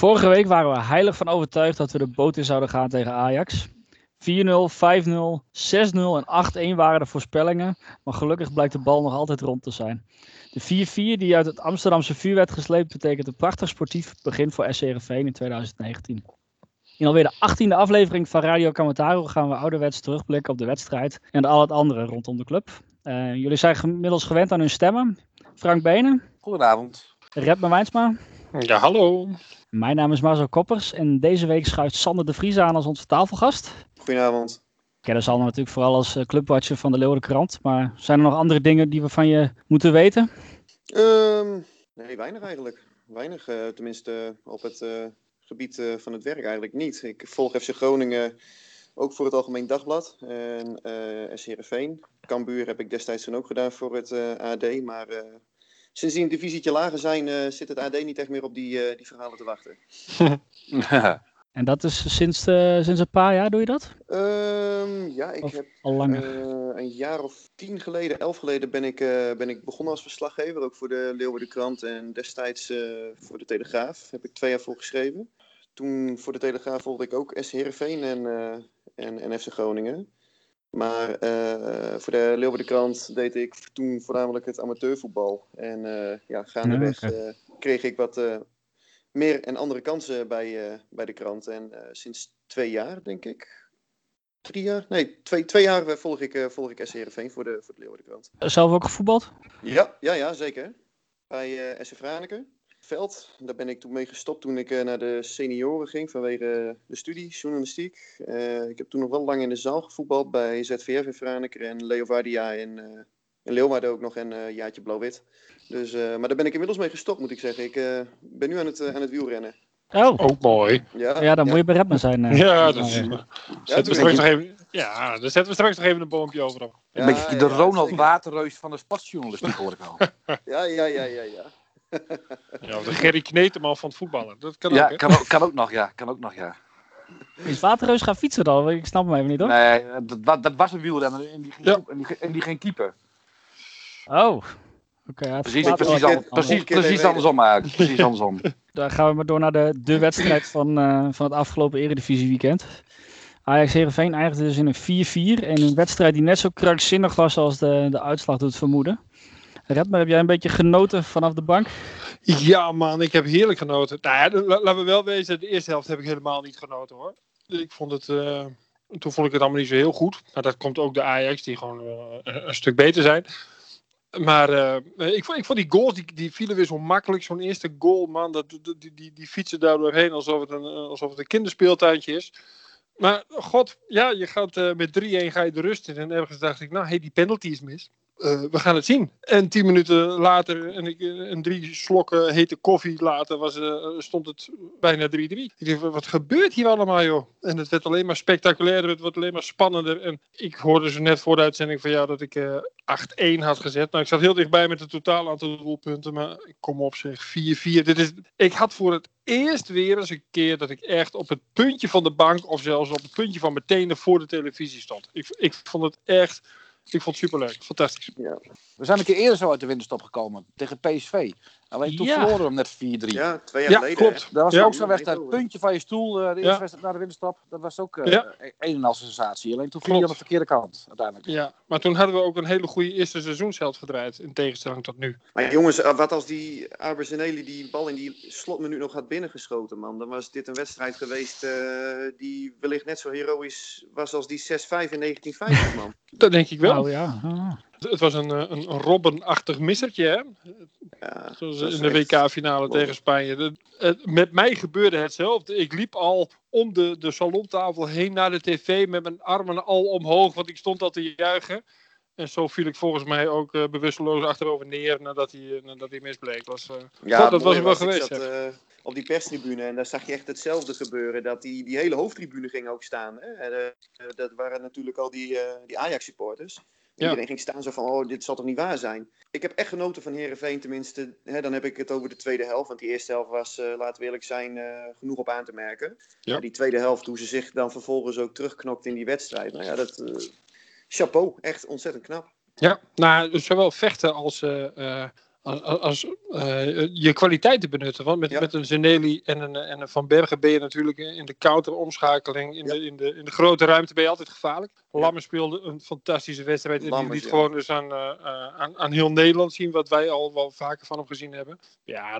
Vorige week waren we heilig van overtuigd dat we de boot in zouden gaan tegen Ajax. 4-0, 5-0, 6-0 en 8-1 waren de voorspellingen, maar gelukkig blijkt de bal nog altijd rond te zijn. De 4-4 die uit het Amsterdamse vuur werd gesleept betekent een prachtig sportief begin voor SC Heerenveen in 2019. In alweer de 18e aflevering van Radio Kamataro gaan we ouderwets terugblikken op de wedstrijd en al het andere rondom de club. Jullie zijn inmiddels gewend aan hun stemmen. Frank Benen. Goedenavond. Redmer Wijnsma. Ja, hallo. Mijn naam is Marcel Koppers en deze week schuift Sander de Vries aan als onze tafelgast. Goedenavond. Ik ken Sander natuurlijk vooral als clubwatcher van de Leeuwardenkrant, maar zijn er nog andere dingen die we van je moeten weten? Nee, weinig eigenlijk. Weinig, tenminste op het gebied van het werk eigenlijk niet. Ik volg FC Groningen ook voor het Algemeen Dagblad en SC Heerenveen. Cambuur heb ik destijds toen ook gedaan voor het AD, maar sinds die een divisietje lager zijn zit het AD niet echt meer op die verhalen te wachten. En dat is sinds een paar jaar doe je dat? Ja, ik heb al langer? een jaar of 11 geleden ben ik begonnen als verslaggever, ook voor de Leeuwardenkrant en destijds voor de Telegraaf heb ik 2 jaar voor geschreven. Toen voor de Telegraaf volgde ik ook SC Heerenveen en FC Groningen. Maar voor de Leeuwardenkrant deed ik toen voornamelijk het amateurvoetbal. En gaandeweg kreeg ik wat meer en andere kansen bij de krant. En sinds 2 jaar, denk ik. 3 jaar? Nee, 2 jaar volg ik SC Heerenveen voor de Leeuwardenkrant. Zelf ook gevoetbald? Ja, zeker. Bij SC Franeker. Veld. Daar ben ik toen mee gestopt toen ik naar de senioren ging vanwege de studie, journalistiek. Ik heb toen nog wel lang in de zaal gevoetbald bij ZVF in Franeker en Leeuwardia in Leeuwarden ook nog een jaartje blauw-wit. Dus, maar daar ben ik inmiddels mee gestopt, moet ik zeggen. Ik ben nu aan het wielrennen. Oh, ook mooi. Ja, dan moet je bij Redmer zijn. Ja, dat is... Zetten we straks nog even een boompje over. Een beetje de Ronald Waterreus van de sportjournalistiek hoor ik al. Ja. Ja, de Gerry Kneteman van het voetballen. Dat kan ja, ook, hè? kan ook nog, ja. Is Waterreus gaan fietsen dan? Ik snap hem even niet, hoor. Nee, dat was een wielrenner en die ging keeper. Oh. Okay, precies andersom eigenlijk. Precies andersom. Dan gaan we maar door naar de wedstrijd van het afgelopen Eredivisie weekend. Ajax Heerenveen eindigde dus in een 4-4. En een wedstrijd die net zo krankzinnig was als de uitslag doet vermoeden. Redmer, heb jij een beetje genoten vanaf de bank? Ja man, ik heb heerlijk genoten. Nou ja, laten we wel wezen, de eerste helft heb ik helemaal niet genoten hoor. Ik vond het... Toen vond ik het allemaal niet zo heel goed. Maar dat komt ook de Ajax, die gewoon een stuk beter zijn. Maar ik vond die goals, die vielen weer zo makkelijk. Zo'n eerste goal, man, die fietsen daar doorheen alsof het een kinderspeeltuintje is. Maar god, ja, je gaat met 3-1 ga je de rust in. En ergens dacht ik, nou, die penalty is mis. We gaan het zien. En 10 minuten later en 3 slokken hete koffie later stond het bijna 3-3. Ik dacht, wat gebeurt hier allemaal, joh? En het werd alleen maar spectaculairder, het wordt alleen maar spannender. En ik hoorde zo net voor de uitzending van jou dat ik 8-1 had gezet. Nou, ik zat heel dichtbij met het totaal aantal doelpunten, maar kom op zeg, 4-4. Ik had voor het eerst weer eens een keer dat ik echt op het puntje van de bank of zelfs op het puntje van mijn tenen voor de televisie stond. Ik vond het echt... Ik vond het superleuk. Fantastisch. Ja. We zijn een keer eerder zo uit de winterstop gekomen. Tegen PSV. Alleen toen verloren we hem net 4-3. Ja, 2 jaar geleden. Klopt. Dat was ook zo'n wedstrijd. Het Puntje van je stoel. De eerste wedstrijd na de winterstop. Dat was ook een en al sensatie. Alleen toen viel je aan de verkeerde kant. Uiteindelijk. Ja, maar toen hadden we ook een hele goede eerste seizoenshelft gedraaid. In tegenstelling tot nu. Maar jongens, wat als die Arbeseneli die bal in die slotminuut nog had binnengeschoten, man. Dan was dit een wedstrijd geweest die wellicht net zo heroïs was als die 6-5 in 1950, man. Dat denk ik wel. Oh ja. Het was een Robben-achtig missertje, hè? Ja, zoals in de WK-finale tegen Spanje. Met mij gebeurde hetzelfde. Ik liep al om de salontafel heen naar de tv met mijn armen al omhoog, want ik stond al te juichen. En zo viel ik volgens mij ook bewusteloos achterover neer nadat hij misbleek. Dat was er wel geweest. Ik zat op die perstribune en daar zag je echt hetzelfde gebeuren. Dat die hele hoofdtribune ging ook staan. Hè? Dat waren natuurlijk al die Ajax-supporters. Iedereen ging staan zo van, dit zal toch niet waar zijn. Ik heb echt genoten van Heerenveen, tenminste. Dan heb ik het over de tweede helft. Want die eerste helft was, laten we eerlijk zijn, genoeg op aan te merken. Ja. Die tweede helft, hoe ze zich dan vervolgens ook terugknokt in die wedstrijd. Nou ja, chapeau. Echt ontzettend knap. Ja, nou, zowel vechten je kwaliteiten benutten. Want met een Zeneli en een Van Bergen ben je natuurlijk in de counteromschakeling. In de grote ruimte ben je altijd gevaarlijk. Lammer speelde een fantastische wedstrijd. En die liet gewoon dus aan heel Nederland zien wat wij al wel vaker van hem gezien hebben. Ja,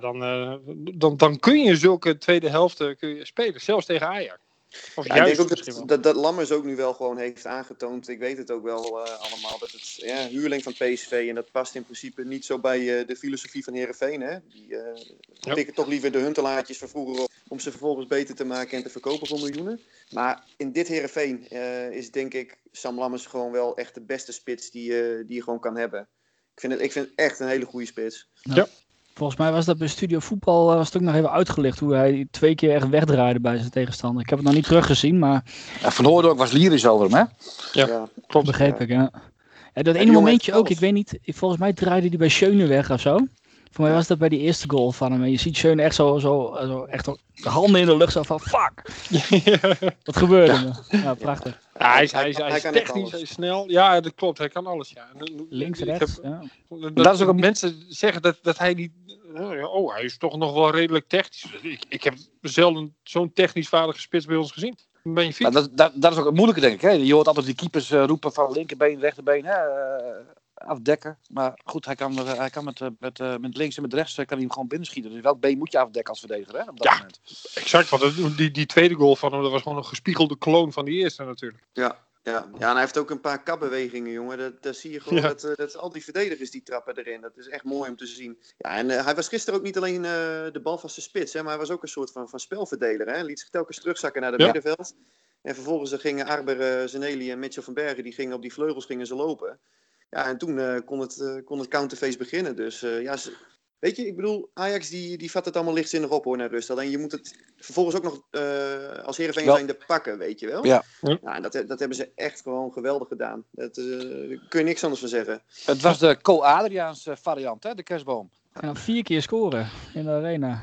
dan kun je zulke tweede helften spelen. Zelfs tegen Ajax. Ik denk ook dat Lammers ook nu wel gewoon heeft aangetoond. Ik weet het ook wel allemaal. Dat het huurling van PSV. En dat past in principe niet zo bij de filosofie van Heerenveen. Hè? Die pikken toch liever de huntelaartjes van vroeger op. Om ze vervolgens beter te maken en te verkopen voor miljoenen. Maar in dit Heerenveen is denk ik Sam Lammers gewoon wel echt de beste spits die je gewoon kan hebben. Ik vind het echt een hele goede spits. Ja. Volgens mij was dat bij Studio Voetbal was het ook nog even uitgelicht hoe hij 2 keer echt wegdraaide bij zijn tegenstander. Ik heb het nog niet teruggezien, maar... Ja, Van Hoordok was lyrisch over hem, hè? Ja, klopt. Begreep ik, ja. Dat ene momentje ook, ik weet niet, volgens mij draaide hij bij Schöne weg of zo. Voor mij was dat bij die eerste goal van hem. En je ziet Schöne echt zo echt de handen in de lucht zo van fuck. Wat gebeurde er? Ja, prachtig. Ja, hij is technisch, hij is snel. Ja, dat klopt. Hij kan alles. Ja. Links, rechts. Dat is ook mensen zeggen dat hij niet... hij is toch nog wel redelijk technisch. Ik heb zelden zo'n technisch vaardige spits bij ons gezien. Ben je fit? Dat is ook het moeilijke, denk ik. Hè? Je hoort altijd die keepers roepen van linkerbeen, rechterbeen. Afdekken. Maar goed, hij kan met links en met rechts kan hij hem gewoon binnenschieten. Dus welk been moet je afdekken als verdediger, hè? Op dat moment. Exact. Want die tweede goal van hem, dat was gewoon een gespiegelde kloon van die eerste natuurlijk. Ja, en hij heeft ook een paar kapbewegingen, jongen. Dat zie je gewoon, dat al die verdedigers die trappen erin. Dat is echt mooi om te zien. Ja, en hij was gisteren ook niet alleen de balvaste spits, hè, maar hij was ook een soort van spelverdeler. Hè. Liet zich telkens terugzakken naar het middenveld. En vervolgens gingen Arber, Zeneli en Mitchell van Bergen, die gingen op die vleugels ze lopen. Ja, en toen kon het counterface beginnen. Dus weet je, ik bedoel, Ajax die vat het allemaal lichtzinnig op hoor naar rust. Alleen je moet het vervolgens ook nog als Heerenveen zijnde pakken, weet je wel. Ja. En dat hebben ze echt gewoon geweldig gedaan. Daar kun je niks anders van zeggen. Het was de Co-Adriaans variant, hè, de kerstboom. En dan 4 keer scoren in de arena.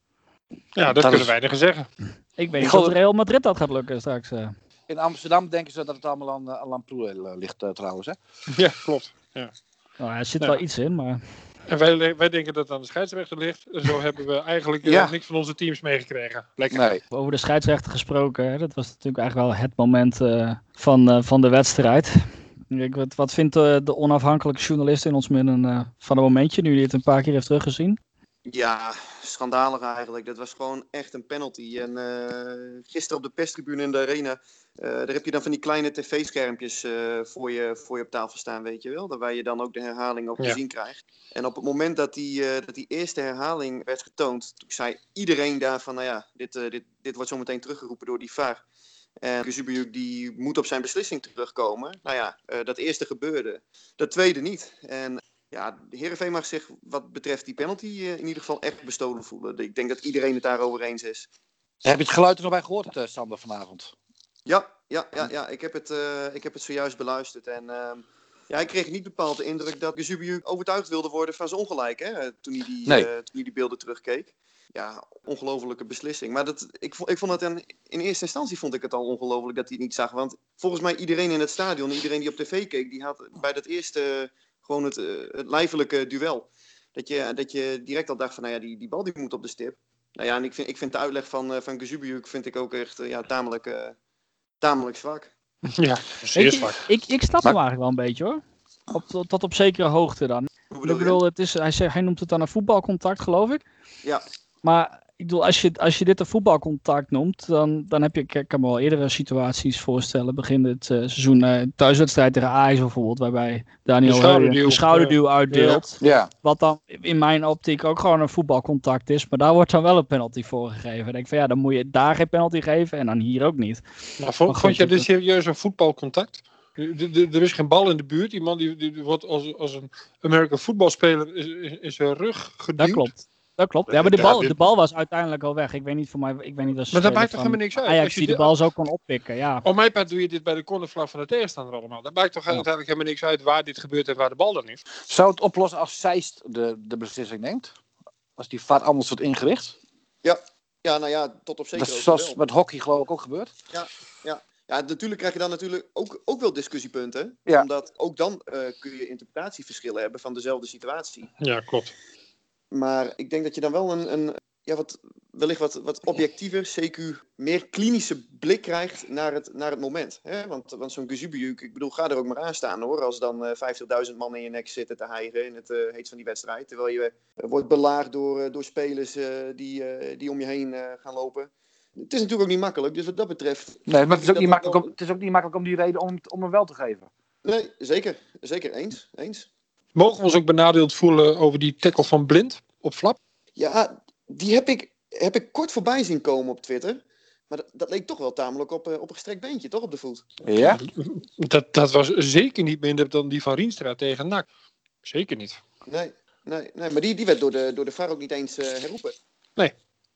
Ja, dat kunnen weinigen zeggen. Ik weet niet of Real Madrid dat gaat lukken straks. In Amsterdam denken ze dat het allemaal aan Lamproe ligt trouwens, hè? Ja, klopt. Ja. Nou, er zit wel iets in, maar... En wij denken dat het aan de scheidsrechter ligt. Zo hebben we eigenlijk niks van onze teams meegekregen. Lekker. Nee. Over de scheidsrechter gesproken, hè? Dat was natuurlijk eigenlijk wel het moment van de wedstrijd. Wat vindt de onafhankelijke journalist in ons midden van het momentje, nu hij het een paar keer heeft teruggezien? Ja, schandalig eigenlijk. Dat was gewoon echt een penalty. En gisteren op de perstribune in de arena, daar heb je dan van die kleine tv-schermpjes voor je op tafel staan, weet je wel. Waar je dan ook de herhaling ook te zien krijgt. En op het moment dat die eerste herhaling werd getoond, toen zei iedereen daar van, nou ja, dit wordt zometeen teruggeroepen door die VAR. En Gazubiouk die moet op zijn beslissing terugkomen. Nou ja, dat eerste gebeurde. Dat tweede niet. En ja, Heerenveen mag zich wat betreft die penalty in ieder geval echt bestolen voelen. Ik denk dat iedereen het daarover eens is. Heb je het geluid er nog bij gehoord, Sander, vanavond? Ja. Ik heb het zojuist beluisterd. En ik kreeg niet bepaald de indruk dat Gazubiouk overtuigd wilde worden van zijn ongelijk. Hè, toen hij die beelden terugkeek. Ja, ongelofelijke beslissing. Maar ik vond het in eerste instantie vond ik het al ongelooflijk dat hij het niet zag. Want volgens mij iedereen in het stadion, iedereen die op tv keek, die had bij dat eerste gewoon het lijfelijke duel. Dat je direct al dacht van, nou ja, die bal die moet op de stip. Nou ja, en ik vind de uitleg van Gazubiouk vind ik ook echt tamelijk zwak. Ja, zeer zwak. Ik snap hem eigenlijk wel een beetje hoor. Tot op zekere hoogte dan. Ik bedoel, hij noemt het dan een voetbalcontact, geloof ik. Ja. Maar ik bedoel, als je dit een voetbalcontact noemt, dan heb je, ik kan me wel eerdere situaties voorstellen. Begin het seizoen thuiswedstrijd tegen Ajax bijvoorbeeld, waarbij Daniel een schouderduw uitdeelt. Ja. Wat dan in mijn optiek ook gewoon een voetbalcontact is. Maar daar wordt dan wel een penalty voor gegeven. Dan denk ik van ja, dan moet je daar geen penalty geven en dan hier ook niet. Nou, vond jij dit serieus een voetbalcontact? Er is geen bal in de buurt. Die man die wordt als een American voetbalspeler in zijn rug geduwd. Dat klopt. Ja, maar de bal was uiteindelijk al weg. Ik weet niet als maar dat maakt toch helemaal niks uit? Ajax die de bal zo kon oppikken, ja. Op mijn part doe je dit bij de cornervlag van de tegenstander allemaal. Dat maakt toch uiteindelijk helemaal niks uit waar dit gebeurt en waar de bal dan is. Zou het oplossen als Zeist de beslissing neemt? Als die VAR anders wordt ingericht? Ja, nou ja, tot op zekere hoogte. Zoals met hockey geloof ik ook gebeurt. Ja, Ja, natuurlijk krijg je dan ook wel discussiepunten. Ja. Omdat ook dan kun je interpretatieverschillen hebben van dezelfde situatie. Ja, klopt. Maar ik denk dat je dan wel wellicht wat objectiever, CQ, meer klinische blik krijgt naar het moment. Hè? Want zo'n Gazubiyuk, ik bedoel, ga er ook maar aan staan hoor. Als dan 50.000 man in je nek zitten te hijgen in het heet van die wedstrijd. Terwijl je wordt belaagd door spelers die om je heen gaan lopen. Het is natuurlijk ook niet makkelijk, dus wat dat betreft... Nee, maar het is ook niet makkelijk om die reden om hem wel te geven. Nee, zeker eens. Mogen we ons ook benadeeld voelen over die tackle van Blind op Flap? Ja, die heb ik kort voorbij zien komen op Twitter. Maar dat leek toch wel tamelijk op een gestrekt beentje, toch, op de voet? Ja? Dat was zeker niet minder dan die van Rienstra tegen NAC. Zeker niet. Nee, maar die werd door de VAR ook niet eens herroepen. Nee,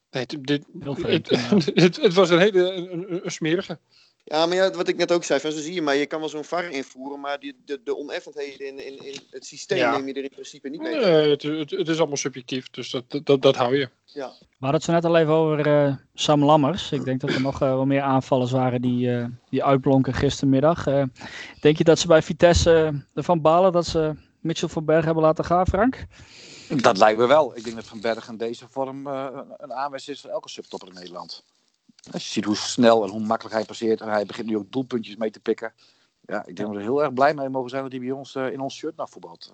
Heel vreemd, het was een hele een smerige. Ja, maar ja, wat ik net ook zei, van zo zie je maar, je kan wel zo'n VAR invoeren, maar de oneffenheden in het systeem neem je er in principe niet mee. Het is allemaal subjectief, dus dat hou je. Ja. We hadden het zo net al even over Sam Lammers. Ik denk dat er nog wel meer aanvallers waren die uitblonken gistermiddag. Denk je dat ze bij Vitesse ervan balen dat ze Mitchell van Berg hebben laten gaan, Frank? Dat lijkt me wel. Ik denk dat Van Berg in deze vorm een aanwijs is voor elke subtopper in Nederland. Als je ziet hoe snel en hoe makkelijk hij passeert. En hij begint nu ook doelpuntjes mee te pikken. Ja, ik denk dat we er heel erg blij mee mogen zijn dat hij bij ons in ons shirt naar voetbalt.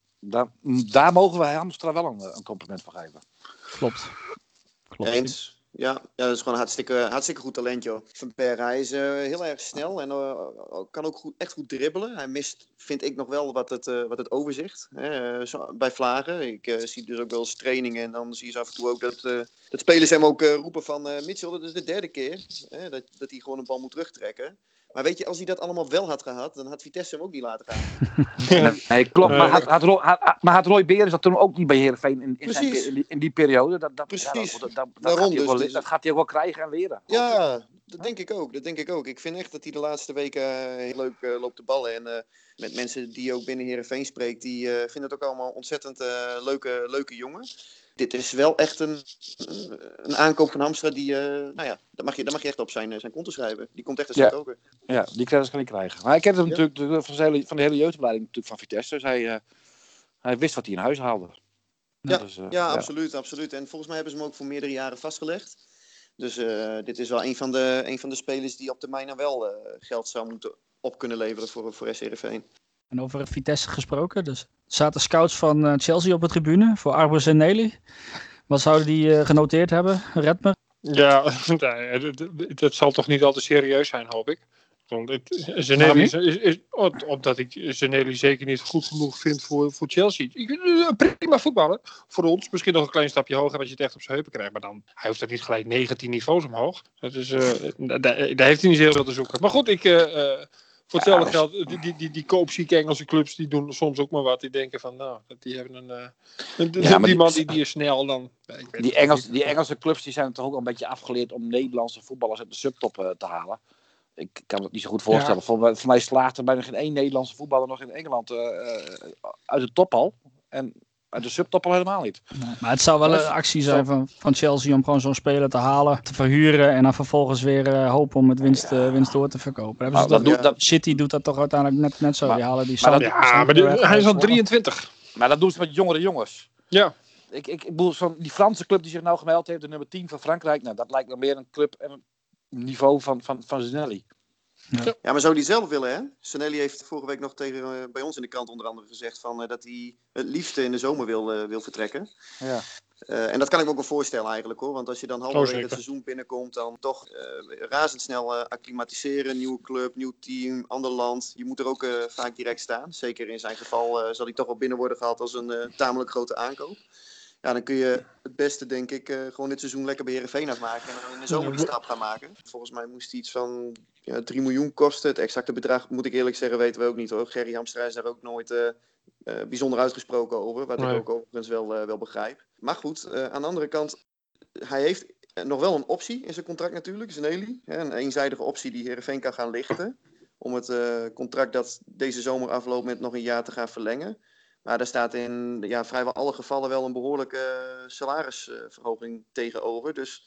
Daar mogen we Hamstra wel een compliment voor geven. Klopt. Eens. Ja, dat is gewoon een hartstikke goed talent, joh. Van Berg, hij is heel erg snel en kan ook echt goed dribbelen. Hij mist, vind ik, nog wel wat het overzicht bij Vlagen. Ik zie dus ook wel eens trainingen en dan zie je af en toe ook dat spelers hem ook roepen van Mitchell, dat is de derde keer dat hij gewoon een bal moet terugtrekken. Maar weet je, als hij dat allemaal wel had gehad, dan had Vitesse hem ook niet laten gaan. Nee, klopt. Maar had Roy Beer is dat toen ook niet bij Heerenveen in die periode? Precies. Dat gaat hij ook wel krijgen en leren. Ja, dat denk ik ook. Ik vind echt dat hij de laatste weken heel leuk loopt te ballen. En met mensen die ook binnen Heerenveen spreekt, die vinden het ook allemaal ontzettend leuke jongen. Dit is wel echt een aankoop van Hamstra die, daar mag je echt op zijn konto schrijven. Die komt echt een stuk hoger. Ja, die credits kan hij krijgen. Maar ik ken hem natuurlijk van de hele jeugdopleiding van Vitesse. Dus hij wist wat hij in huis haalde. Absoluut. En volgens mij hebben ze hem ook voor meerdere jaren vastgelegd. Dus dit is wel een van de spelers die op termijn nou wel geld zou moeten op kunnen leveren voor SC Heerenveen. En over Vitesse gesproken, dus er zaten scouts van Chelsea op de tribune voor Arbus en Nelly. Wat zouden die genoteerd hebben? Redmer? Ja, dat zal toch niet al te serieus zijn, hoop ik. Omdat ik Zanelli zeker niet goed genoeg vind voor Chelsea. Prima voetballer voor ons. Misschien nog een klein stapje hoger als je het echt op zijn heupen krijgt. Maar dan, hij hoeft er niet gelijk 19 niveaus omhoog. Dat is, daar heeft hij niet heel veel te zoeken. Maar goed, voor hetzelfde geld, die koopzieke Engelse clubs, die doen soms ook maar wat. Die denken van, nou, die hebben die man die is snel dan. Die Engelse clubs die zijn toch ook al een beetje afgeleerd om Nederlandse voetballers uit de subtop te halen. Ik kan me dat niet zo goed voorstellen. Ja. Voor mij slaagt er bijna geen één Nederlandse voetballer nog in Engeland uit de top al. En uit de subtop al helemaal niet. Nee, maar het zou wel een actie zijn van Chelsea om gewoon zo'n speler te halen, te verhuren en dan vervolgens weer hopen om het winst door te verkopen. City doet dat toch uiteindelijk net zo. Hij is al 23. Maar dat doen ze met jongere jongens. Ja. Ik bedoel, die Franse club die zich nou gemeld heeft, de nummer 10 van Frankrijk. Nou, dat lijkt me meer een club en een niveau van Zanelli. Ja, maar zou die zelf willen, hè? Zanelli heeft vorige week nog bij ons in de krant onder andere gezegd dat hij het liefst in de zomer wil vertrekken. Ja. En dat kan ik me ook wel voorstellen eigenlijk, hoor. Want als je dan halverwege het seizoen binnenkomt, dan toch razendsnel acclimatiseren. Nieuwe club, nieuw team, ander land. Je moet er ook vaak direct staan. Zeker in zijn geval zal hij toch wel binnen worden gehaald als een tamelijk grote aankoop. Ja, dan kun je het beste, denk ik, gewoon dit seizoen lekker bij Heerenveen afmaken. En dan in de zomer die stap gaan maken. Volgens mij moest hij iets van 3 miljoen kosten. Het exacte bedrag, moet ik eerlijk zeggen, weten we ook niet, hoor. Gerry Hamstra is daar ook nooit bijzonder uitgesproken over. Wat ik ook overigens wel begrijp. Maar goed, aan de andere kant, hij heeft nog wel een optie in zijn contract natuurlijk, Zanelli. Een eenzijdige optie die Heerenveen kan gaan lichten. Om het contract dat deze zomer afloopt met nog een jaar te gaan verlengen. Maar daar staat in vrijwel alle gevallen wel een behoorlijke salarisverhoging tegenover. Dus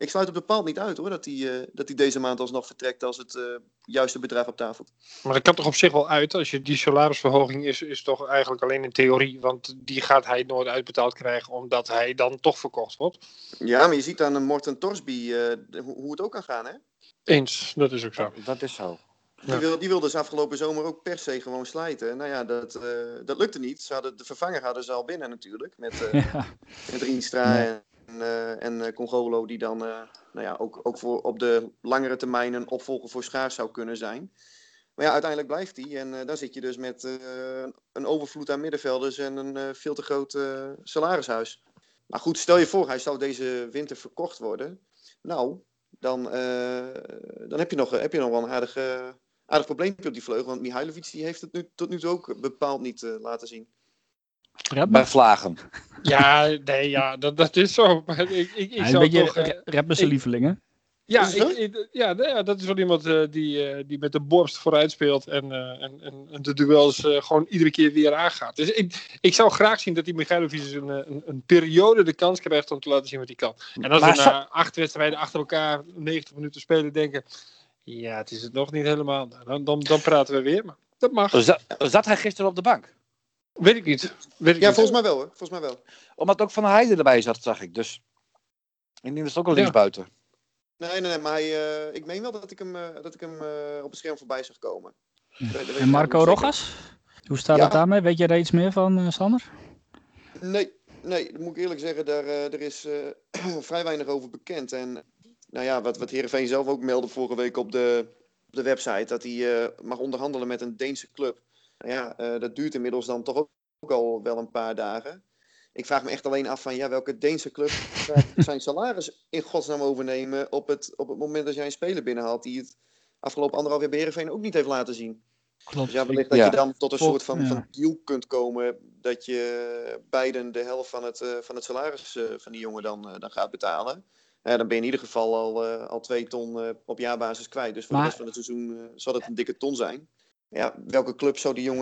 ik sluit het bepaald niet uit hoor, dat hij deze maand alsnog vertrekt als het juiste bedrag op tafel. Maar dat kan toch op zich wel uit, als je die salarisverhoging is toch eigenlijk alleen in theorie, want die gaat hij nooit uitbetaald krijgen, omdat hij dan toch verkocht wordt. Ja, maar je ziet aan Morten Torsby hoe het ook kan gaan, hè? Eens, dat is ook zo. Dat is zo. Die wilde dus afgelopen zomer ook per se gewoon slijten. Nou ja, dat lukte niet. De vervanger hadden ze al binnen natuurlijk. Met Rienstra en Congolo, die dan ook voor op de langere termijn een opvolger voor Schaars zou kunnen zijn. Maar ja, uiteindelijk blijft hij. En dan zit je dus met een overvloed aan middenvelders en een veel te groot salarishuis. Maar goed, stel je voor, hij zou deze winter verkocht worden. Nou, dan heb je nog wel een aardig probleempje op die vleugel. Want Mihailovic die heeft het tot nu toe ook bepaald niet laten zien. Bij Vlagen. Ja, nee, ja, dat is zo. Maar ik Hij is zou een beetje toch... Rappers zijn lieveling, hè? Ja, Is het dat is wel iemand die met de borst vooruit speelt en de duels gewoon iedere keer weer aangaat. Dus ik zou graag zien dat die Michailovic een periode de kans krijgt om te laten zien wat hij kan. En als we na 8 wedstrijden achter elkaar 90 minuten spelen denken, ja, het is het nog niet helemaal. Dan praten we weer, maar dat mag. Zat hij gisteren op de bank? Weet ik niet. Volgens mij wel hoor. Volgens mij wel. Omdat ook Van der Heijden erbij zat, zag ik. Dus ik denk dat het ook al linksbuiten. Nee, maar ik meen wel dat ik hem op het scherm voorbij zag komen. En Marco Rogas? Hoe staat het daarmee? Weet jij daar iets meer van, Sander? Nee, dat moet ik eerlijk zeggen. Er is vrij weinig over bekend. En nou ja, wat Heerenveen zelf ook meldde vorige week op de website, dat hij mag onderhandelen met een Deense club. Nou ja, dat duurt inmiddels dan toch ook al wel een paar dagen. Ik vraag me echt alleen af van, welke Deense club gaat zijn salaris in godsnaam overnemen op het moment dat jij een speler binnenhaalt die het afgelopen 1,5 jaar bij Heerenveen ook niet heeft laten zien. Klopt. Dus wellicht dat je dan tot een soort van deal kunt komen dat je beiden de helft van het salaris van die jongen dan gaat betalen. Dan ben je in ieder geval al 2 ton op jaarbasis kwijt. Dus voor de rest van het seizoen zal het een dikke ton zijn. Ja, welke club zou die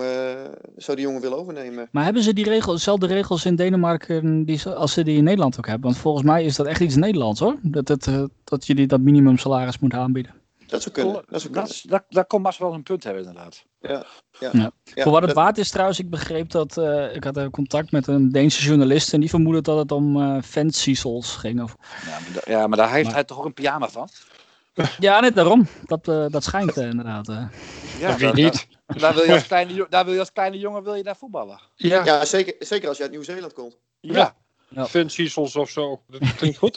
jongen willen overnemen? Maar hebben ze dezelfde regels in Denemarken als ze die in Nederland ook hebben? Want volgens mij is dat echt iets Nederlands hoor. Dat je dat minimumsalaris moet aanbieden. Dat zou kunnen. Daar kon Mas wel een punt hebben inderdaad. Ja. Voor wat het waard is trouwens, ik begreep dat ik had contact met een Deense journalist en die vermoedde dat het om fansizels ging. Maar daar heeft hij toch ook een pyjama van? Ja, net daarom. Dat schijnt inderdaad. Ja, wie niet? Daar wil je als kleine jongen daar voetballen. Ja, zeker als je uit Nieuw-Zeeland komt. Ja. Fansizels of zo. Dat klinkt goed.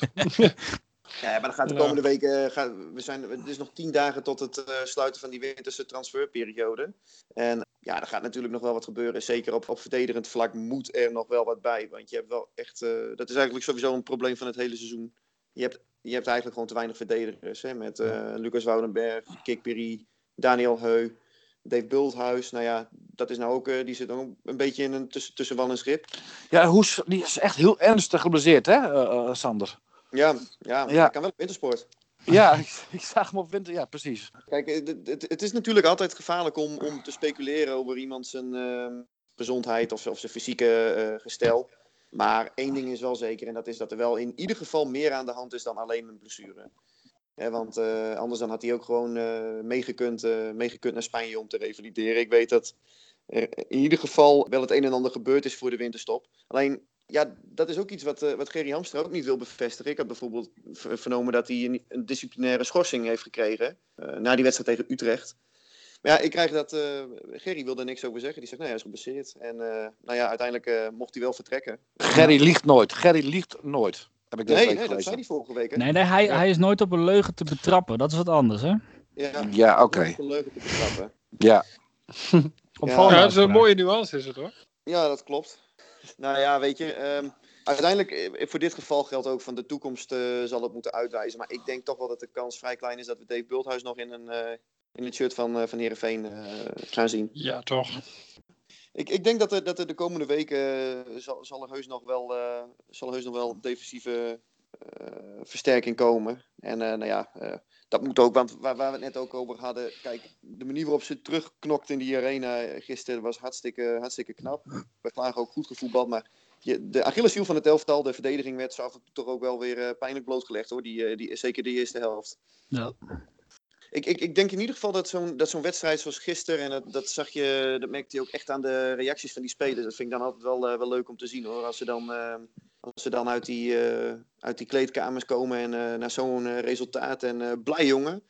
Ja, maar dan gaat de komende weken. Het is nog 10 dagen tot het sluiten van die winterse transferperiode. En ja, er gaat natuurlijk nog wel wat gebeuren. Zeker op verdedigend vlak moet er nog wel wat bij. Want je hebt wel echt. Dat is eigenlijk sowieso een probleem van het hele seizoen. Je hebt eigenlijk gewoon te weinig verdedigers. Hè, met Lucas Woudenberg, Kikperi, Daniel Heu, Dave Bulthuis. Nou ja, dat is nou ook. Die zit ook een beetje in een tussen wal en schip. Ja, die is echt heel ernstig geblesseerd, hè, Sander? Ja, hij kan wel op wintersport. Ja, ik zag hem op winter. Ja, precies. Kijk, het is natuurlijk altijd gevaarlijk om te speculeren over iemand zijn gezondheid of zijn fysieke gestel. Maar 1 ding is wel zeker en dat is dat er wel in ieder geval meer aan de hand is dan alleen een blessure. Want anders dan had hij ook gewoon meegekund naar Spanje om te revalideren. Ik weet dat er in ieder geval wel het een en ander gebeurd is voor de winterstop. Alleen, ja, dat is ook iets wat Gerry Hamstra ook niet wil bevestigen. Ik had bijvoorbeeld vernomen dat hij een disciplinaire schorsing heeft gekregen na die wedstrijd tegen Utrecht. Maar ja, ik krijg dat... Gerry wilde er niks over zeggen. Die zegt, hij is geblesseerd. En uiteindelijk mocht hij wel vertrekken. Gerry liegt nooit. Heb ik nee, dat zei hij vorige week. Hè? Nee, hij is nooit op een leugen te betrappen. Dat is wat anders, hè? Ja, oké. Op een leugen te betrappen. Ja. Dat is een mooie nuance, is het hoor. Ja, dat klopt. Nou ja, weet je... uiteindelijk, voor dit geval geldt ook van de toekomst zal het moeten uitwijzen. Maar ik denk toch wel dat de kans vrij klein is dat we Dave Bulthuis nog in het shirt van Heerenveen gaan zien. Ja, toch. Ik denk dat er de komende weken zal er heus nog wel defensieve versterking komen. En dat moet ook, want waar we het net ook over hadden. Kijk, de manier waarop ze terugknokt in die arena gisteren was hartstikke knap. We klagen ook goed gevoetbald, maar de Achilleshiel van het elftal, de verdediging, werd zo af en toe toch ook wel weer pijnlijk blootgelegd, hoor. Zeker de eerste helft. Ja. Ik denk in ieder geval dat zo'n wedstrijd zoals gisteren, en dat merkte je ook echt aan de reacties van die spelers. Dat vind ik dan altijd wel leuk om te zien, hoor. Als ze dan uit die kleedkamers komen en naar zo'n resultaat. En blij, jongen.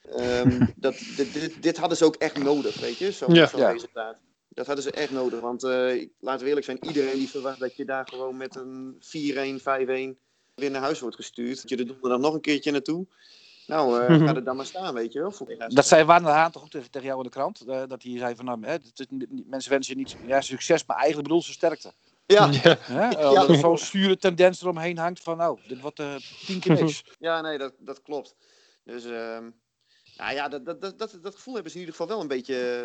Dit hadden ze ook echt nodig, weet je, zo'n resultaat. Dat hadden ze echt nodig, want laten we eerlijk zijn, iedereen die verwacht dat je daar gewoon met een 4-1, 5-1 weer naar huis wordt gestuurd. Dat je er donderdag nog een keertje naartoe. Nou, ga er dan maar staan, weet je wel. Dat zei Warner Haan toch ook tegen jou in de krant? Dat hij zei van, nou, mensen wensen je niet succes, maar eigenlijk bedoel ze sterkte. Ja. Dat er zo'n zure tendens eromheen hangt van, nou, dit wordt 10 keer niks. Ja, nee, dat klopt. Dus, nou ja, dat gevoel hebben ze in ieder geval wel een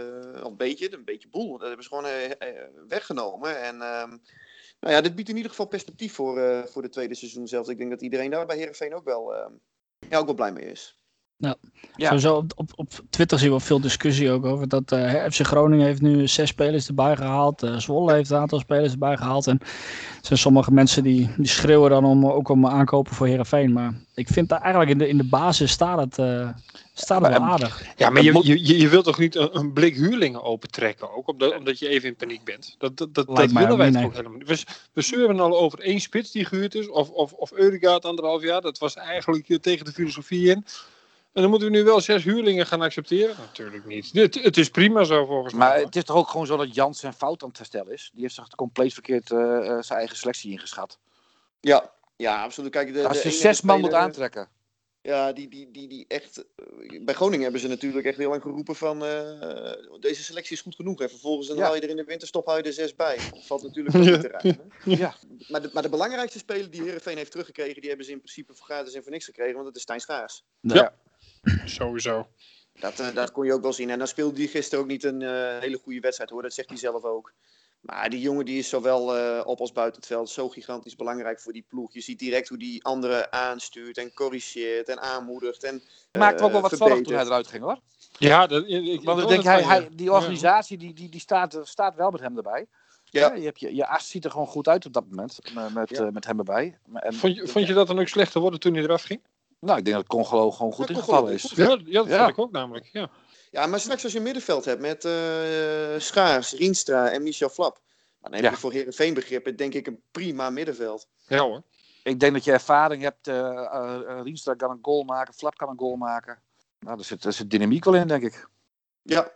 beetje boel. Dat hebben ze gewoon weggenomen. En nou ja, dit biedt in ieder geval perspectief voor de tweede seizoen zelf. Ik denk dat iedereen daar bij Heerenveen ook wel blij mee is. Ja. Sowieso op Twitter zien we veel discussie ook over dat FC Groningen heeft nu 6 spelers erbij gehaald. Zwolle heeft een aantal spelers erbij gehaald. En er zijn sommige mensen die schreeuwen dan ook om aankopen voor Heerenveen. Maar ik vind dat eigenlijk in de basis staat het wel aardig. Ja, maar je wilt toch niet een blik huurlingen opentrekken ook, omdat je even in paniek bent. Dat willen wij toch ook helemaal niet. We zeuren al over 1 spits die gehuurd is, of Ødegaard 1,5 jaar. Dat was eigenlijk tegen de filosofie in. En dan moeten we nu wel 6 huurlingen gaan accepteren? Natuurlijk niet. Het is prima zo volgens mij. Maar het is toch ook gewoon zo dat Jans zijn fout aan het herstellen is? Die heeft zich compleet verkeerd zijn eigen selectie ingeschat. Ja, absoluut. Kijk, als je 6 man moet aantrekken. Ja, die echt... Bij Groningen hebben ze natuurlijk echt heel lang geroepen van... deze selectie is goed genoeg. En vervolgens haal je er in de winterstop haal je er 6 bij. Dat valt natuurlijk ook niet eruit. Ja. Maar de belangrijkste speler die Heerenveen heeft teruggekregen... die hebben ze in principe voor gratis en voor niks gekregen. Want dat is Stijn Schaars. Ja. Sowieso. Dat kon je ook wel zien. En dan speelde hij gisteren ook niet een hele goede wedstrijd, hoor. Dat zegt hij zelf ook. Maar die jongen die is zowel op als buiten het veld zo gigantisch belangrijk voor die ploeg. Je ziet direct hoe die anderen aanstuurt en corrigeert en aanmoedigt. En maakte ook wel wat zorg toen hij eruit ging, hoor. Ja, want ik denk, die organisatie die staat wel met hem erbij. Ja. Je as ziet er gewoon goed uit op dat moment, met hem erbij. En, vond je dat dan ook slechter worden toen hij eraf ging? Nou, ik denk dat Congolo gewoon goed ingevallen is. Ja, dat vond ik ook namelijk, ja. Ja, maar straks als je een middenveld hebt met Schaars, Rienstra en Michel Flap. Dan heb je voor Heerenveen begrippen denk ik een prima middenveld. Ja hoor. Ik denk dat je ervaring hebt. Rienstra kan een goal maken, Flap kan een goal maken. Nou, er zit dynamiek wel in, denk ik. Ja.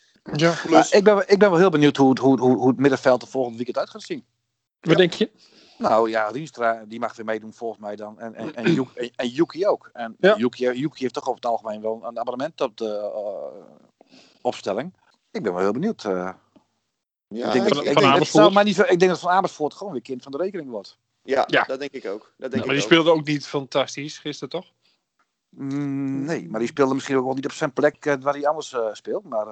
Ik ben wel heel benieuwd hoe het middenveld er volgend weekend uit gaat zien. Wat denk je? Nou ja, Rienstra die mag weer meedoen volgens mij dan. En Yuki ook. En Yuki heeft toch over het algemeen wel een abonnement op de opstelling. Ik ben wel heel benieuwd. Ik denk dat Van Amersfoort gewoon weer kind van de rekening wordt. Ja. Dat denk ik ook. Maar die speelde ook niet fantastisch gisteren, toch? Nee, maar die speelde misschien ook wel niet op zijn plek waar hij anders speelt. Maar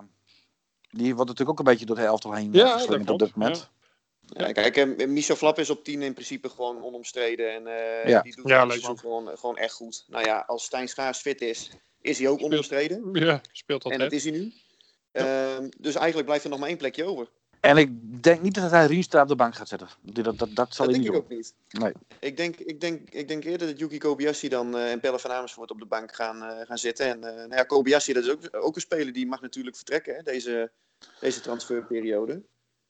die wordt natuurlijk ook een beetje door de elftal heen geslingerd op dit moment. Ja, kijk, Michel Flap is op 10 in principe gewoon onomstreden. En die doet het gewoon echt goed. Nou ja, als Stijn Schaars fit is hij ook onomstreden. Ja, speelt altijd. En dat is hij nu. Dus eigenlijk blijft er nog maar 1 plekje over. En ik denk niet dat hij Rienstra op de bank gaat zetten. Dat zal hij niet doen. Dat denk ik ook niet. Nee. Ik denk eerder dat Yuki Kobayashi dan en Pelle van Amersfoort op de bank gaan zitten. En Kobayashi, dat is ook een speler die mag natuurlijk vertrekken, hè, deze transferperiode.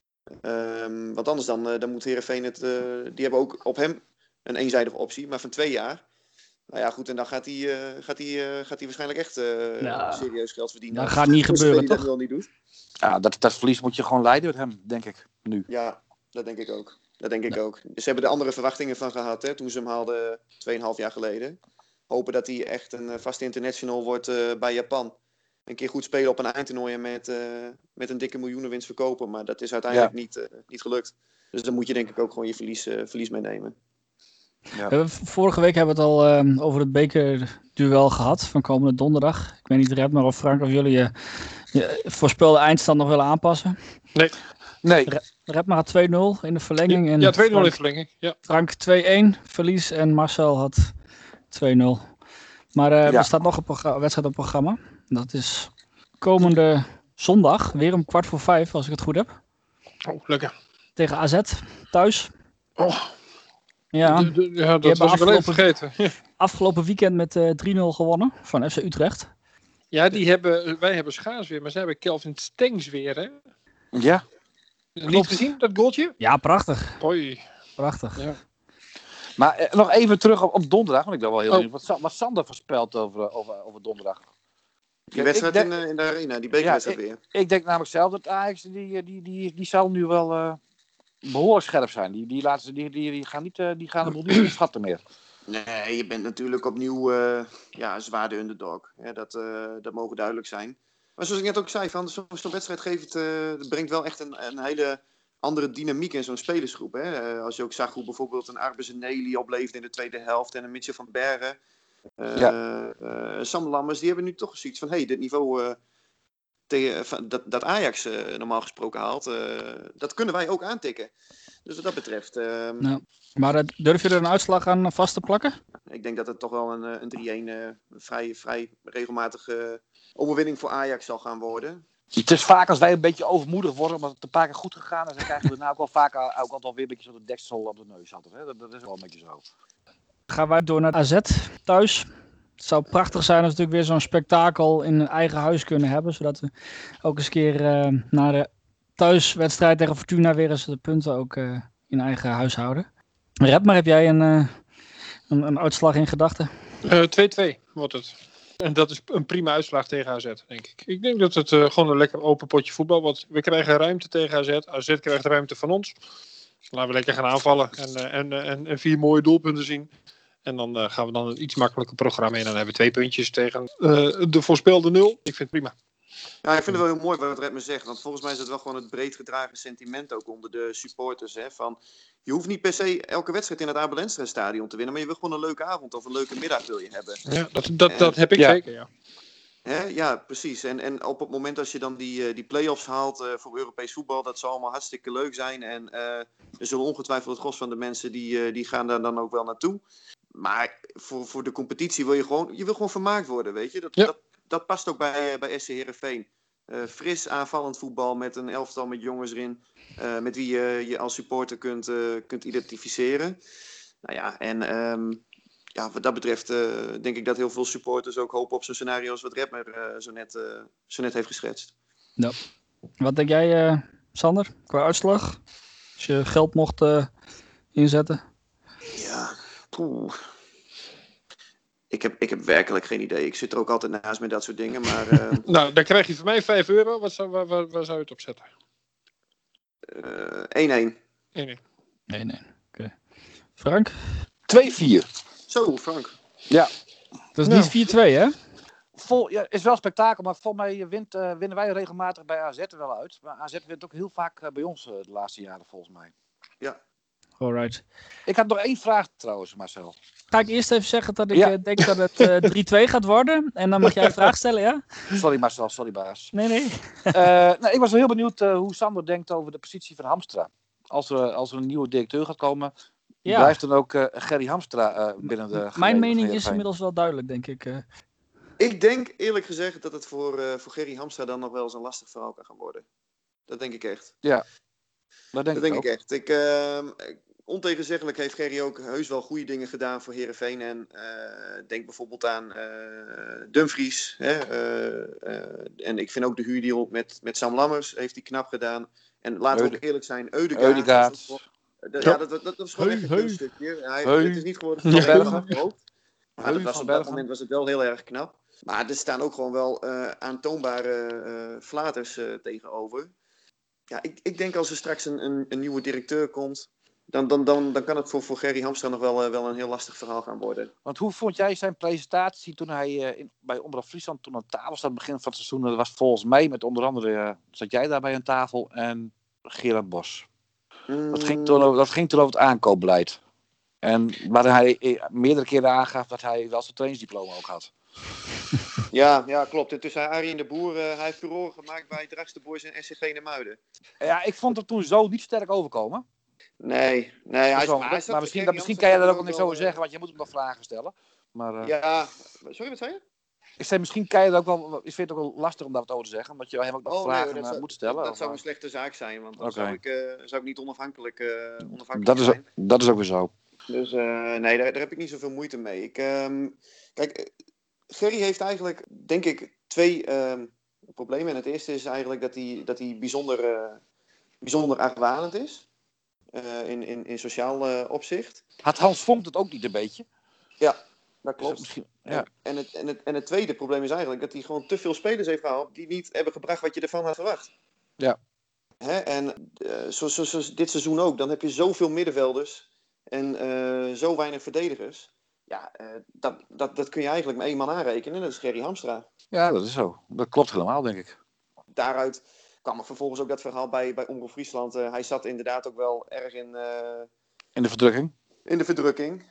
Want anders dan moet Heerenveen het... die hebben ook op hem een eenzijdige optie, maar van 2 jaar. Nou ja, goed, en dan gaat hij waarschijnlijk echt serieus geld verdienen. Dat gaat niet gebeuren, toch? Dat wel niet doet. Ja, dat verlies moet je gewoon leiden met hem, denk ik, nu. Ja, dat denk ik ook. Dus ze hebben er andere verwachtingen van gehad, hè, toen ze hem haalden 2,5 jaar geleden. Hopen dat hij echt een vaste international wordt bij Japan. Een keer goed spelen op een eindtoernooi en met een dikke miljoenenwinst verkopen. Maar dat is uiteindelijk niet gelukt. Dus dan moet je denk ik ook gewoon je verlies meenemen. Ja. Vorige week hebben we het al over het bekerduel gehad van komende donderdag. Ik weet niet, Redmer of Frank, of jullie je voorspelde eindstand nog willen aanpassen? Nee. Redmer had 2-0 in de verlenging. En 2-0 in de verlenging. Ja. Frank 2-1 verlies en Marcel had 2-0. Maar er staat nog een wedstrijd op het programma. Dat is komende zondag, weer om 4:15, als ik het goed heb. Oh, lekker. Tegen AZ, thuis. Oh, Ja, dat was ik wel even vergeten. afgelopen weekend met 3-0 gewonnen van FC Utrecht. Ja, wij hebben Schaars weer, maar zij hebben Kelvin Stengs weer, hè? Ja. Niet gezien, dat goaltje? Ja, prachtig. Hoi. Prachtig. Ja. Maar nog even terug op donderdag, want ik ben wel heel benieuwd wat Sander voorspelt over donderdag. Die wedstrijd in de arena, die bekerwedstrijd weer. Ik denk namelijk zelf dat Ajax, die zal nu wel behoorlijk scherp zijn. Die gaan de boel niet onderschatten meer. Nee, je bent natuurlijk opnieuw zwaar de underdog. Ja, dat mogen duidelijk zijn. Maar zoals ik net ook zei, zo'n wedstrijd brengt wel echt een hele andere dynamiek in zo'n spelersgroep. Hè? Als je ook zag hoe bijvoorbeeld een Arbes en Nelly opleefde in de tweede helft en een Mitchell van Bergen. Sam Lammers, die hebben nu toch zoiets van, dit niveau dat Ajax normaal gesproken haalt, dat kunnen wij ook aantikken. Dus wat dat betreft... Maar durf je er een uitslag aan vast te plakken? Ik denk dat het toch wel een 3-1 vrij regelmatige overwinning voor Ajax zal gaan worden. Het is vaak als wij een beetje overmoedig worden, omdat het een paar keer goed gegaan is, dan krijgen we daarna ook wel vaak ook altijd weer een beetje zo de deksel op de neus hadden. Hè? Dat is wel een beetje zo. Gaan wij door naar AZ thuis. Het zou prachtig zijn als we natuurlijk weer zo'n spektakel in een eigen huis kunnen hebben. Zodat we ook eens een keer na de thuiswedstrijd tegen Fortuna weer eens de punten ook in eigen huis houden. Redmar, heb jij een uitslag in gedachten? 2-2 wordt het. En dat is een prima uitslag tegen AZ, denk ik. Ik denk dat het gewoon een lekker open potje voetbal wordt. We krijgen ruimte tegen AZ. AZ krijgt ruimte van ons. Laten we lekker gaan aanvallen en 4 mooie doelpunten zien. En dan gaan we dan een iets makkelijker programma in. En dan hebben we 2 puntjes tegen de voorspelde 0. Ik vind het prima. Ja, ik vind het wel heel mooi wat Redmar zegt. Want volgens mij is het wel gewoon het breed gedragen sentiment ook onder de supporters. Hè, van, je hoeft niet per se elke wedstrijd in het Abel Enstra stadion te winnen. Maar je wil gewoon een leuke avond of een leuke middag wil je hebben. Ja, dat heb ik zeker, ja. Ja, precies. En op het moment als je dan die play-offs haalt voor Europees voetbal, dat zal allemaal hartstikke leuk zijn. En er zullen ongetwijfeld het gros van de mensen die gaan daar dan ook wel naartoe. Maar voor de competitie wil je wil gewoon vermaakt worden, weet je. Dat past ook bij SC Heerenveen. Fris aanvallend voetbal met een elftal met jongens erin. Met wie je als supporter kunt identificeren. Nou ja, en wat dat betreft denk ik dat heel veel supporters ook hopen op zo'n scenario's wat Redmar zo net heeft geschetst. Ja. Wat denk jij, Sander, qua uitslag? Als je geld mocht inzetten. Ja, Ik heb werkelijk geen idee. Ik zit er ook altijd naast met dat soort dingen. Maar, Nou, dan krijg je van mij €5. Waar zou je het op zetten? 1-1. 1-1. Nee. Oké. Frank? 2-4. Zo, Frank. Ja. Dat is niet 4-2, hè? Is wel spektakel, maar volgens mij winnen wij regelmatig bij AZ er wel uit. Maar AZ wint ook heel vaak bij ons de laatste jaren, volgens mij. Ja. Alright. Ik had nog 1 vraag trouwens, Marcel. Ga ik eerst even zeggen dat ik denk dat het 3-2 gaat worden. En dan mag jij een vraag stellen, ja? Sorry Marcel, sorry baas. Nee. Ik was wel heel benieuwd hoe Sander denkt over de positie van Hamstra. Als er een nieuwe directeur gaat komen, blijft dan ook Gerry Hamstra binnen de... Mijn mening is inmiddels wel duidelijk, denk ik. Ik denk eerlijk gezegd dat het voor Gerry Hamstra dan nog wel eens een lastig verhaal kan gaan worden. Dat denk ik echt. Ja, dat denk ik echt. Ontegenzeggelijk heeft Gerry ook heus wel goede dingen gedaan voor Heerenveen. En denk bijvoorbeeld aan Dumfries. En ik vind ook de huurdeal met Sam Lammers heeft hij knap gedaan. En laten we ook eerlijk zijn, Ødegaard. Dat was gewoon echt een kunststukje. Het is niet geworden van Belgen. Maar op dat moment was het wel heel erg knap. Maar er staan ook gewoon wel aantoonbare flaters tegenover. Ja, ik denk als er straks een nieuwe directeur komt, dan kan het voor Gerry Hamstra nog wel een heel lastig verhaal gaan worden. Want hoe vond jij zijn presentatie toen hij bij Omroep Friesland toen aan tafel zat begin van het seizoen? Dat was volgens mij met onder andere, zat jij daarbij aan tafel en Gerard Bos. Dat ging toen over het aankoopbeleid. En waar hij meerdere keren aangaf dat hij wel zijn trainingsdiploma ook had. Ja, klopt. En tussen Arjen de Boer, hij heeft furoren gemaakt bij Drachtste Boys en SCG Nemuiden. Ja, ik vond het toen zo niet sterk overkomen. Nee. Maar misschien kan jij daar ook nog niks over zeggen, want je moet hem nog vragen stellen. Maar, Ja, sorry, wat zei je? Ik zei, misschien kan je dat ook wel... Ik vind het ook wel lastig om daar wat over te zeggen. Omdat je hem ook nog vragen dat moet stellen. Dat zou een slechte zaak zijn. Want dan Oké. zou ik niet onafhankelijk Dat zijn. is ook weer zo. Dus nee, daar heb ik niet zoveel moeite mee. Kijk, Gerry heeft eigenlijk, denk ik, 2 problemen. En het eerste is eigenlijk dat hij bijzonder argwanend is. In sociaal opzicht. Had Hans Vonk het ook niet een beetje? Ja, dat klopt. Misschien, ja. En het tweede probleem is eigenlijk dat hij gewoon te veel spelers heeft gehaald die niet hebben gebracht wat je ervan had verwacht. Ja. Hè? En zoals dit seizoen ook, dan heb je zoveel middenvelders en zo weinig verdedigers. Ja, dat kun je eigenlijk met 1 man aanrekenen en dat is Gerry Hamstra. Ja, dat is zo. Dat klopt helemaal, denk ik. Daaruit kwam er vervolgens ook dat verhaal bij Omroep Friesland. Hij zat inderdaad ook wel erg in de verdrukking. In de verdrukking.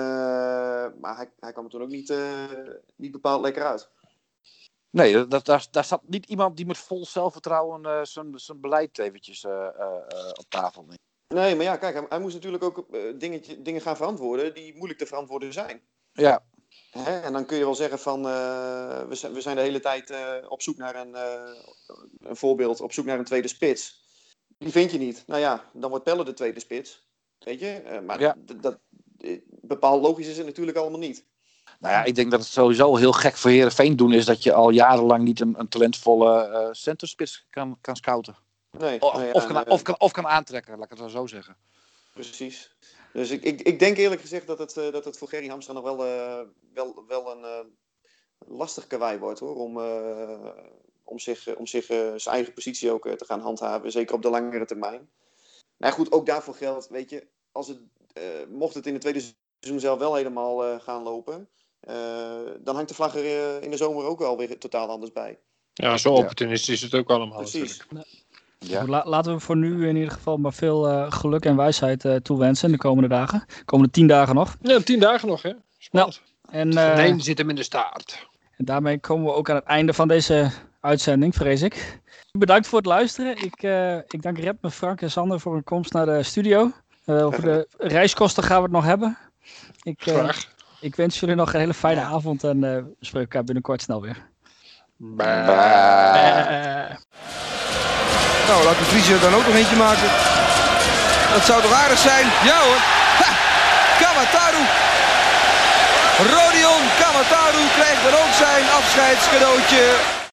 Maar hij kwam er toen ook niet bepaald lekker uit. Nee, daar zat niet iemand die met vol zelfvertrouwen zijn beleid eventjes op tafel neemt. Nee, maar ja, kijk, hij moest natuurlijk ook dingen gaan verantwoorden die moeilijk te verantwoorden zijn. Ja. Hè? En dan kun je wel zeggen van, we zijn de hele tijd op zoek naar een voorbeeld, op zoek naar een tweede spits. Die vind je niet. Nou ja, dan wordt Pelle de tweede spits. Weet je? Maar ja. dat bepaald logisch is het natuurlijk allemaal niet. Nou ja, ik denk dat het sowieso heel gek voor Heerenveen doen is dat je al jarenlang niet een talentvolle centerspits kan scouten. Nee, of kan aantrekken, laat ik het zo zeggen. Precies. Dus ik denk eerlijk gezegd dat het voor Gerry Hamstra nog wel een lastig karwei wordt, hoor. Om zich zijn eigen positie ook te gaan handhaven. Zeker op de langere termijn. Nou goed, ook daarvoor geldt, weet je, mocht het in het tweede seizoen zelf wel helemaal gaan lopen, dan hangt de vlag er in de zomer ook wel weer totaal anders bij. Ja, zo opportunistisch is het ook allemaal. Precies. Natuurlijk. Ja. Goed, laten we voor nu in ieder geval maar veel geluk en wijsheid toewensen in de komende dagen. De komende 10 dagen nog. Ja, 10 dagen nog, hè? Spannend. En zit hem in de staart. En daarmee komen we ook aan het einde van deze uitzending, vrees ik. Bedankt voor het luisteren. Ik dank Rep, Frank en Sander voor hun komst naar de studio. Over de reiskosten gaan we het nog hebben. Ik wens jullie nog een hele fijne avond en we spreken elkaar binnenkort snel weer. Nou, laat de Vriezer dan ook nog eentje maken. Dat zou toch aardig zijn? Ja hoor. Ha! Kamataru. Rodion Kamataru krijgt dan ook zijn afscheidscadeautje.